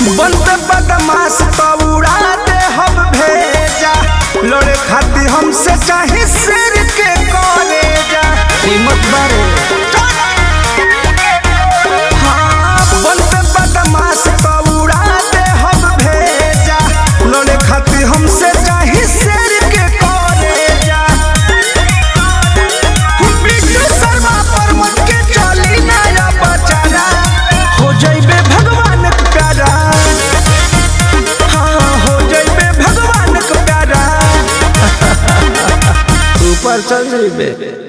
बनते बदमाश तो उड़ा दे हम भेजा। लड़े खाती हमसे चाहे शेर के कलेजा। हिम्मत बारे हाँ बनते बदमाश तो उड़ा दे हम भेजा। लड़े खाती हमसे चाहे शेर के कलेजा। बिट्टू शर्मा पर मत के चली नया बचाना। हो जाइबे भगवान के प्यारा। हाँ हो जाइबे भगवान के प्यारा। ऊपर चल जाइबे।